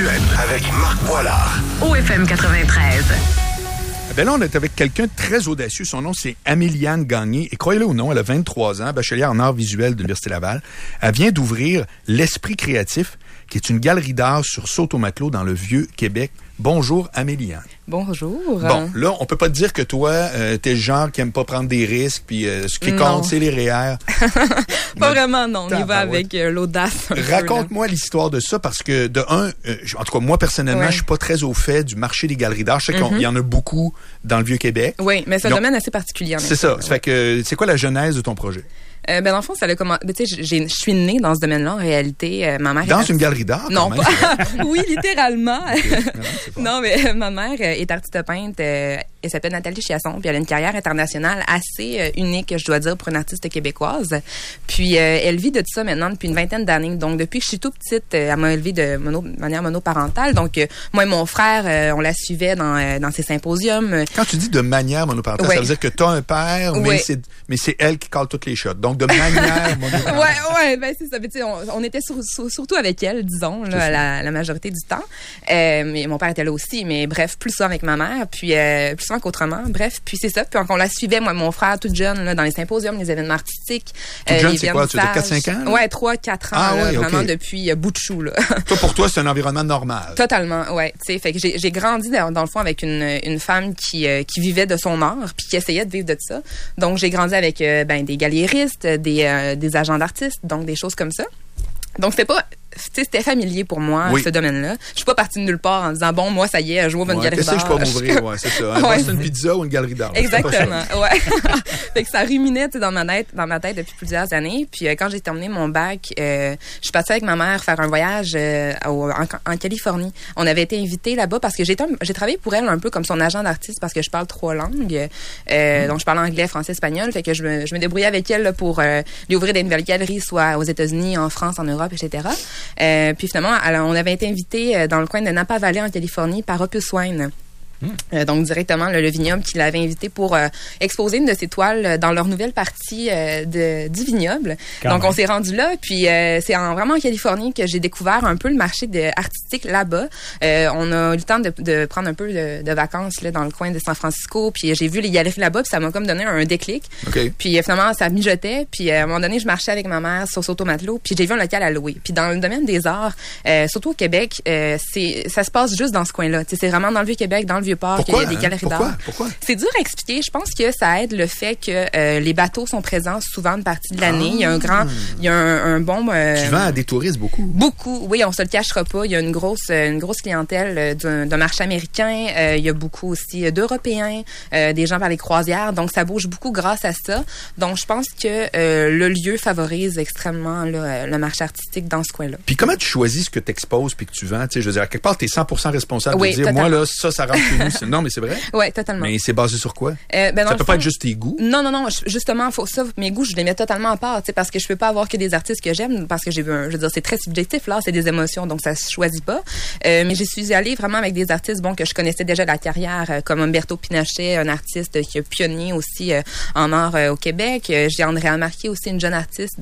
visuel avec Marc Boilard. OFM 93. Ben là, on est avec quelqu'un de très audacieux. Son nom, c'est Améliane Gagné. Et croyez-le ou non, elle a 23 ans, bachelière en arts visuels de l'Université Laval. Elle vient d'ouvrir l'Esprit créatif, qui est une galerie d'art sur Saut-au-Matelot dans le Vieux-Québec. Bonjour, Améliane. Bonjour. Bon, là, on peut pas te dire que toi, t'es le genre qui aime pas prendre des risques, puis ce qui compte, c'est les REER. Pas vraiment, non. On y va avec l'audace. Raconte-moi l'histoire de ça, parce que, de un, en tout cas, moi, personnellement, je suis pas très au fait du marché des galeries d'art. Je sais qu'il y en a beaucoup dans le Vieux-Québec. Oui, mais c'est un domaine assez particulier. C'est ça. Ça fait que, c'est quoi la genèse de ton projet? Ben dans le fond, ça a commencé. Tu sais, je suis née dans ce domaine-là en réalité. Ma mère dans une galerie d'art. Non, quand pas. Oui, littéralement. Okay. Non, mais ma mère est artiste peintre. Elle s'appelle Nathalie Chiasson, puis elle a une carrière internationale assez unique, je dois dire, pour une artiste québécoise. Puis elle vit de tout ça maintenant depuis une vingtaine d'années. Donc depuis que je suis toute petite, elle m'a élevée de manière monoparentale. Donc moi et mon frère, on la suivait dans ses symposiums. Quand tu dis de manière monoparentale, ça veut dire que tu as un père, mais c'est elle qui cale toutes les shots. Donc de manière monoparentale. Ouais, ben c'est ça. Mais tu sais, on était surtout avec elle, disons, là, la majorité du temps. Mais mon père était là aussi, mais bref, plus souvent avec ma mère, puis plus souvent qu'autrement. Bref, puis c'est ça. Puis on la suivait, moi, mon frère, toute jeune, là, dans les symposiums, les événements artistiques. Toute jeune, c'est quoi? Tu as 4-5 ans? Là? Ouais, 3-4 ans, là, vraiment depuis bout de chou, là. Toi, pour toi, c'est un environnement normal. Totalement, ouais. Tu sais, fait que j'ai grandi dans le fond avec une femme qui vivait de son art, puis qui essayait de vivre de ça. Donc, j'ai grandi avec des galéristes, des agents d'artistes, donc des choses comme ça. Donc, c'était familier pour moi, ce domaine-là. Je suis pas partie de nulle part en disant, bon, moi, ça y est, je ouvre une galerie d'art. Qu'est-ce que je peux m'ouvrir? Ouais, c'est ça. C'est une pizza ou une galerie d'art. Exactement, ouais. Fait que ça ruminait, tu sais, dans ma tête depuis plusieurs années. Puis quand j'ai terminé mon bac, je suis partie avec ma mère faire un voyage en Californie. On avait été invités là-bas parce que j'ai travaillé pour elle un peu comme son agent d'artiste parce que je parle 3 langues. Donc, je parle anglais, français, espagnol. Fait que je me débrouillais avec elle là, pour lui ouvrir des nouvelles galeries, soit aux États-Unis, en France, en Europe, etc. Puis finalement, on avait été invité dans le coin de Napa Valley en Californie par Opus Wine. Donc directement le vignoble qui l'avait invité pour exposer une de ses toiles dans leur nouvelle partie du vignoble. Donc on s'est rendu là, puis c'est vraiment en Californie que j'ai découvert un peu le marché artistique là-bas. On a eu le temps de prendre un peu de vacances là dans le coin de San Francisco, puis j'ai vu les galeries là-bas, puis ça m'a comme donné un déclic. Okay. Puis finalement ça mijotait, puis à un moment donné je marchais avec ma mère sur Saut-au-Matelot, puis j'ai vu un local à louer. Puis dans le domaine des arts, surtout au Québec, ça se passe juste dans ce coin-là. T'sais, c'est vraiment dans le Vieux-Québec, dans le Vieux-Port, qu'il y a des galeries d'art. Pourquoi? C'est dur à expliquer. Je pense que ça aide le fait que les bateaux sont présents souvent une partie de l'année. Il y a un bon... Tu vends à des touristes beaucoup? Beaucoup, oui, on se le cachera pas. Il y a une grosse clientèle d'un marché américain. Il y a beaucoup aussi d'Européens, des gens par les croisières. Donc, ça bouge beaucoup grâce à ça. Donc, je pense que le lieu favorise extrêmement le marché artistique dans ce coin-là. Puis comment tu choisis ce que tu exposes puis que tu vends? Tu sais, je veux dire, à quelque part, tu es 100% responsable de dire, totalement. moi, là, ça rentre chez nous. Non, mais c'est vrai? Oui, totalement. Mais c'est basé sur quoi? Ça peut pas être juste tes goûts? Non. Justement, mes goûts, je les mets totalement à part, tu sais, parce que je peux pas avoir que des artistes que j'aime, parce que je veux dire, c'est très subjectif, là, c'est des émotions, donc ça se choisit pas. Mais je suis allée vraiment avec des artistes, que je connaissais déjà la carrière, comme Humberto Pinochet, un artiste qui a pionnier aussi en art au Québec. J'ai Andrea Marquis aussi, une artiste,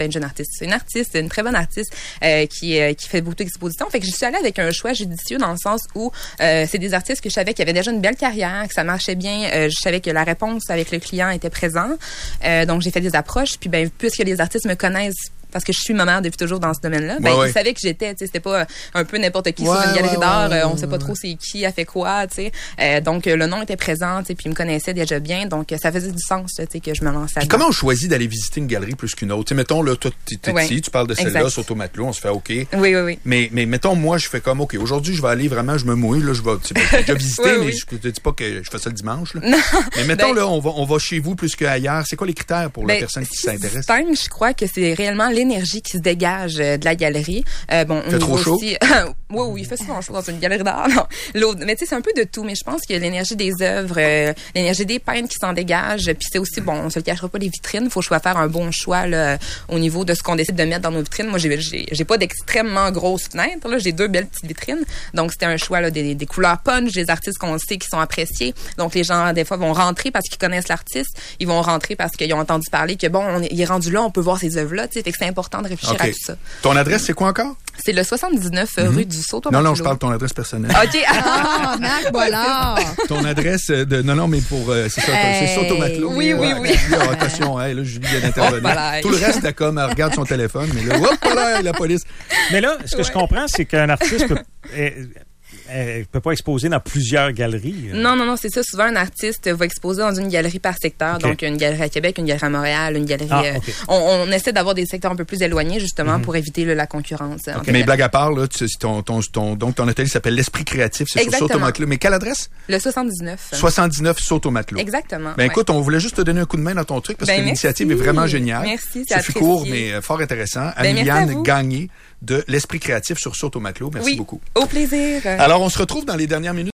une très bonne artiste, qui fait beaucoup d'expositions. Fait que je suis allée avec un choix judicieux dans le sens où c'est des artistes que je savais qui avaient déjà une belle carrière, que ça marchait bien. Je savais que la réponse avec le client était présente. Donc, j'ai fait des approches. Puis, puisque les artistes me connaissent parce que je suis maman depuis toujours dans ce domaine-là, ils savaient que j'étais, tu sais, c'était pas un peu n'importe qui sur une galerie d'art, on sait pas trop c'est qui a fait quoi, tu sais. Donc, le nom était présent, tu sais, puis ils me connaissaient déjà bien, donc ça faisait du sens, tu sais, que je me lançais. Puis comment on choisit d'aller visiter une galerie plus qu'une autre? Tu sais, mettons, là, toi, t'es ici, tu parles de celle-là, Saut-au-Matelot, on se fait OK. Oui. Mais mettons, moi, je fais comme OK, aujourd'hui, je vais aller vraiment, je me mouille, là, je vais, tu sais, déjà visiter, mais je te dis pas que je fais ça le dimanche, là. Non. Mais mettons, là, on va chez vous plus qu'ailleurs. C'est quoi les critères pour la personne qui s'intéresse? Je crois que c'est réellement l'énergie qui se dégage de la galerie. Fait trop chaud? Aussi... oui, il fait souvent chaud dans une galerie d'art. Mais tu sais, c'est un peu de tout. Mais je pense que l'énergie des œuvres, l'énergie des peintres qui s'en dégagent, puis c'est aussi, on se le cachera pas, les vitrines. Il faut faire un bon choix là, au niveau de ce qu'on décide de mettre dans nos vitrines. Moi, j'ai pas d'extrêmement grosses fenêtres. Là, j'ai 2 belles petites vitrines. Donc, c'était un choix là, des couleurs punch, des artistes qu'on sait qui sont appréciés. Donc, les gens, des fois, vont rentrer parce qu'ils connaissent l'artiste. Ils vont rentrer parce qu'ils ont entendu parler que, il est rendu là, on peut voir ces œuvres-là. Tu sais, fait que c'est important de réfléchir à tout ça. Ton adresse, c'est quoi encore? C'est le 79 rue du Saut-au-Matelot. Non, je parle de ton adresse personnelle. OK. Ah, Marc Boilard! Ton adresse de... Non, mais pour... c'est ça, c'est Saut-au-Matelot. Oui. Attention, là, Julie vient d'intervenir. Voilà. Tout le reste, t'as comme, elle regarde son téléphone, mais là, hop là, la police. Mais là, ce que je comprends, c'est qu'un artiste peut pas exposer dans plusieurs galeries. Non, c'est ça. Souvent, un artiste va exposer dans une galerie par secteur. Okay. Donc, une galerie à Québec, une galerie à Montréal, une galerie... Okay. On essaie d'avoir des secteurs un peu plus éloignés, justement, pour éviter la concurrence. Mais blague à part, là, donc ton atelier s'appelle l'Esprit créatif, c'est sur Saut-au-Matelot. Mais quelle adresse? Le 79. 79 Saut-au-Matelot. Exactement. Ben écoute, on voulait juste te donner un coup de main dans ton truc parce que l'initiative est vraiment géniale. Merci, c'est apprécié. Court, mais fort intéressant. Amiliane Gagné de l'Esprit créatif sur Saut-au-Matelot. Merci beaucoup. Au plaisir. Alors, on se retrouve dans les dernières minutes.